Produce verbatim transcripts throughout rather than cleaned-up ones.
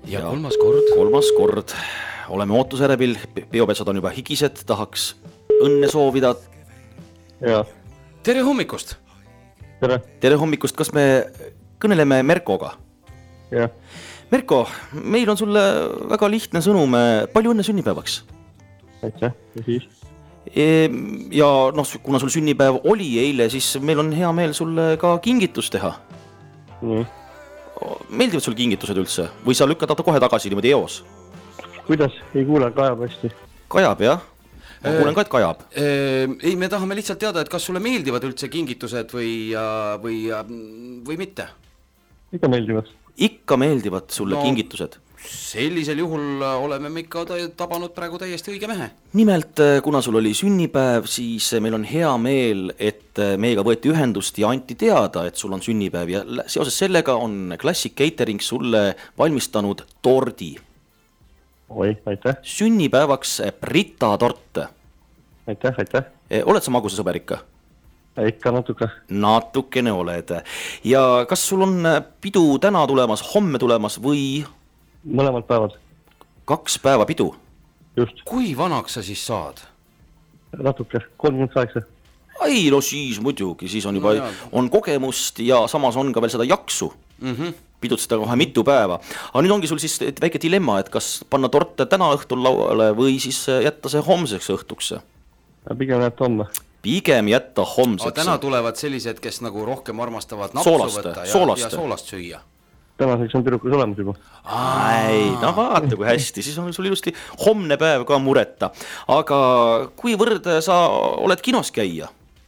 ja kolmas kord. Kolmas kord. Oleme ootusärevil, peopetsad on juba higised, tahaks õnne soovida. Ja. Tere hommikust! Tere! Tere hommikust, kas me kõneleme Merkoga? Ja. Merko, meil on sulle väga lihtne sõnum, palju õnne sünnipäevaks? Aitäh, ja siis? Ja noh, kuna sul sünnipäev oli eile, siis meil on hea meel sulle ka kingitus teha. Nii. Meeldivad sul kingitused üldse? Või sa lükkad kohe tagasi niimoodi eos? Kuidas? Ei kuule, kajab hästi. Kajab, jah? Ma kuulen ka, et kajab. Ei, me tahame lihtsalt teada, et kas sulle meeldivad üldse kingitused või, või, või mitte? Ikka meeldivad. Ikka meeldivad sulle no, kingitused? Sellisel juhul oleme me ikka tabanud praegu täiesti õige mehe. Nimelt, kuna sul oli sünnipäev, siis meil on hea meel, et meiega võeti ühendust ja anti teada, et sul on sünnipäev ja seoses sellega on Classic Catering sulle valmistanud tordi. Oi, aitäh. Sünnipäevaks Brita tort. Aitäh, aitäh. Oled sa magusa sõber ikka? Ikka natuke. Natukene oled. Ja kas sul on pidu täna tulemas, homme tulemas või? Mõlemad päevad. Kaks päeva pidu? Just. Kui vanaks sa siis saad? Natuke, kolmkümmend kaheksa. Ai, no siis muidugi, siis on juba no, on kogemust ja samas on ka veel seda jaksu. Mm-hmm. Pidutseda kohe mitu päeva. Aga nüüd ongi sul siis väike dilemma, et kas panna torte täna õhtul lauale või siis jätta see homseks õhtuks? Pigem jätta homme. Pigem jätta homseks. Aga täna tulevad sellised, kes nagu rohkem armastavad napsu soolaste, võtta ja soolaste. ja soolast süüa. Tänaseks on tüdrukus olemas juba. Ai, no vaata kui hästi, siis on sul ilusti homne päev ka mureta. Aga kuivõrd sa oled kinos käia?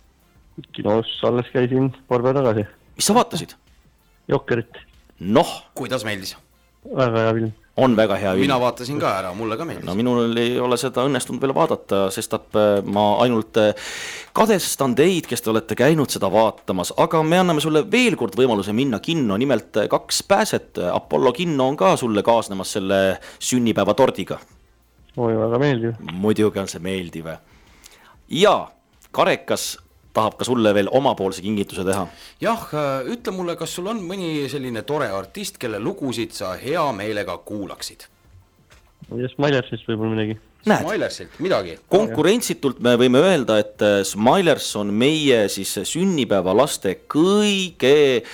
Kinos alles käisin paar päeva tagasi. Mis sa vaatasid? Jokkerit. Noh. Kuidas meeldis? Väga hea film. On väga hea film. Mina vaatasin ka ära, mulle ka meeldis. No minul ei ole seda õnnestunud veel vaadata, sest ma ainult kadestan teid, kes te olete käinud seda vaatamas, aga me anname sulle veel kord võimaluse minna kinno, nimelt kaks pääset. Apollo kinno on ka sulle kaasnemas selle sünnipäeva tordiga. Oi, väga meeldiv. Muidugi on see meeldiv. Ja Karekas tahab ka sulle veel omapoolse kingituse teha. Jah, ütle mulle, kas sul on mõni selline tore artist, kelle lugusid sa hea meelega kuulaksid? Ja Smilersist võib-olla midagi. Näed, Smilersilt, midagi. Konkurentsitult me võime öelda, et Smilers on meie siis sünnipäeva laste kõige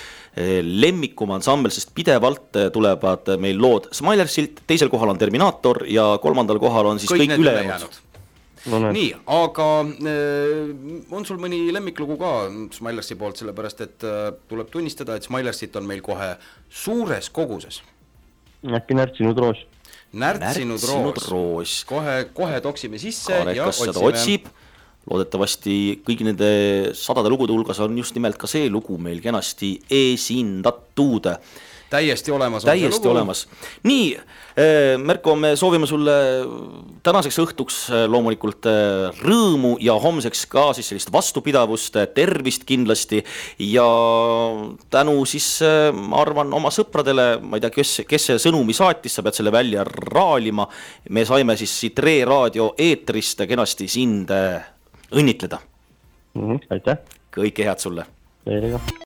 lemmikum ansambel, sest pidevalt tulevad meil lood Smilersilt, teisel kohal on Terminaator ja kolmandal kohal on siis kõik, kõik ülejäänud. No, nii, aga äh, on sul mõni lemmiklugu ka Smilersi poolt, sellepärast et äh, tuleb tunnistada, et Smilersit on meil kohe suures koguses. Äkki närtsinud roos. Närtsinud, närtsinud roos. roos. Kohe, kohe toksime sisse Karekas ja otsime. Seda otsib. Loodetavasti kõigi nende sadade lugude hulgas on just nimelt ka see lugu meil kenasti esindatud. Täiesti olemas. Täiesti olemas. Nii, Merko, me soovime sulle tänaseks õhtuks loomulikult rõõmu ja homseks ka siis sellist vastupidavust, tervist kindlasti ja tänu siis, ma arvan, oma sõpradele, ma ei tea, kes, kes see sõnumi saatis, sa pead selle välja raalima. Me saime siis siit Re Raadio eetrist kenasti sind õnnitleda. Mm-hmm, aitäh. Kõike head sulle. Teile ka.